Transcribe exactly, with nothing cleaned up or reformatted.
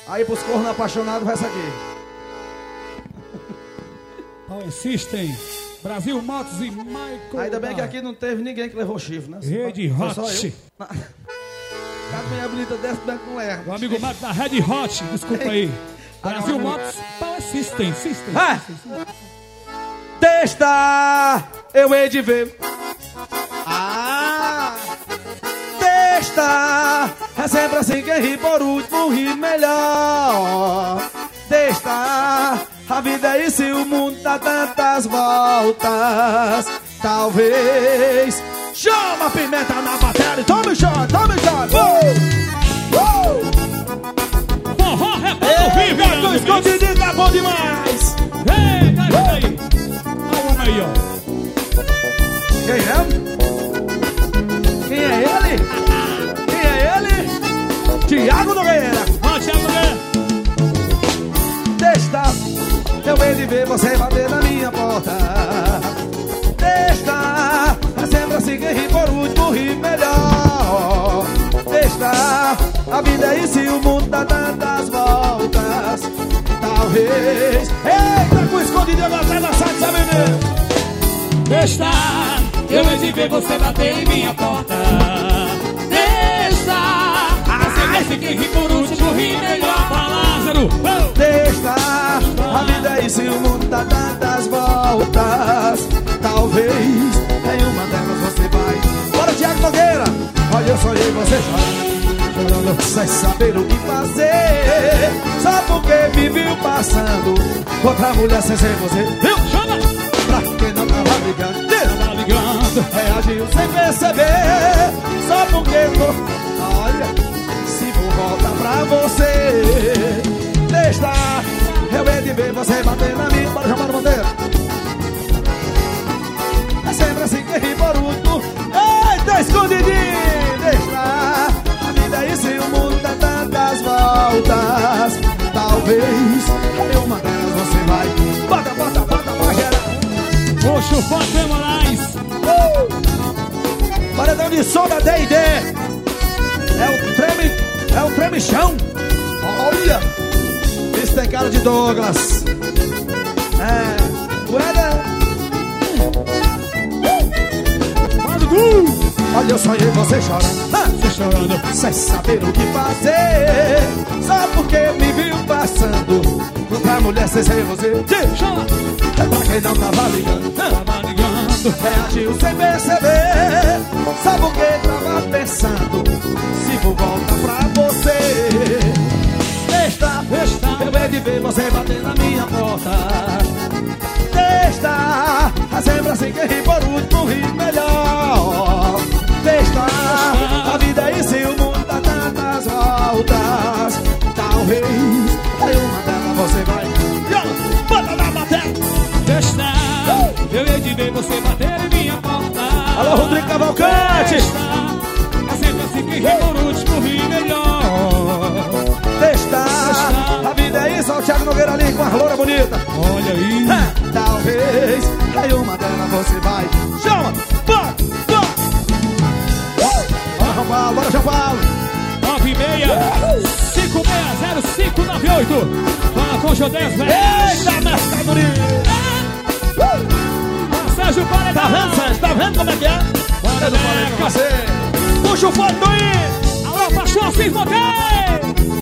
Aí pros cornos apaixonados vai essa aqui. Power System, Brasil Motos e Michael. Ainda bem que aqui não teve ninguém que levou chifre, né? Red Foi Hot. só eu. Cada minha bonita desce bem com erro. O amigo Marco da Red Hot, desculpa aí. Brasil Motos, Power System, System. Ah! Testa, eu hei de ver. Ah! Testa, é sempre assim quem ri por último ri melhor. Testa, a vida é isso e o mundo dá tantas voltas. Talvez chama a pimenta na bateria. Tome o shot, tome o shot. Uh! Uh! Forró Repórter vive, gato escondido tá bom demais. Ei, gato aí. Olha o homem aí, ó. Quem é? Quem é ele? Quem é ele? Tiago Nogueira. Ó, Tiago Nogueira. Testa, eu venho de ver você bater na minha porta. Testa, é sempre assim quem ri por último ri melhor. Testa, a vida é isso e o mundo dá tantas voltas. Talvez. Eita, com escondido agora tá na sala, sabe mesmo? Deixa, eu venho de ver você bater em minha porta. Deixa, você assim quem ri por último ri melhor. Pra Lázaro. Testa, a vida é isso e o mundo dá tantas voltas. Talvez em uma delas você vai. Bora, Tiago Nogueira. Olha, eu sonhei você chorando, sem saber o que fazer. Só porque me viu passando outra mulher sem ser você. Viu? Chama! Pra quem não tava ligando, Tava ligando. reagiu sem perceber. Só porque tô... Olha, se vou voltar pra você. Deixa, eu hei de ver você bater na minha. Bora chamar o bandeira. É sempre assim que ri por último. Eita, escondidinho. Deixa, a vida é isso e o mundo dá tantas voltas. Talvez em uma delas você vai. Bota, bota, bota pra gerar. Poxa, o Fábio Moraes. Uh! Paredão de som da D e D. É o treme, é o tremichão. Olha, isso tem cara de Douglas. É, Ueda. Uh! Olha, eu sonhei você chorando, Você chorando. sem saber o que fazer. Só porque me viu passando outra mulher sem ser você. Chama! É pra quem não tava ligando, Tava ligando. reagiu sem perceber. Só porque tava pensando se vou voltar pra você. Deixa, Deixa. eu hei de ver você bater na minha porta. Deixa, é sempre assim quem ri por último ri melhor. Deixa, a vida é isso e o mundo dá tantas voltas. Talvez em uma delas você vai. Bota na bateria. Deixa, eu hei de ver você bater em minha porta. Alô, Rodrigo Cavalcante. Deixa, é sempre assim que ri por último ri melhor. Deixa, a vida é isso. Olha o Thiago Nogueira ali com a loura bonita. Olha aí. É, talvez em uma delas você vai. Chama, bora, bora. Bora, João Paulo, bora, João Paulo. nove seis cinco seis zero cinco nove oito. Fala com o Jodés, velho. Eita, mercadoria. Sérgio Paredão. Tá vendo, Sérgio? Tá vendo como é que é? Bora, Eu não falei com Neca. você. Puxa o foto aí. Alô, Paixão Cismo, ok?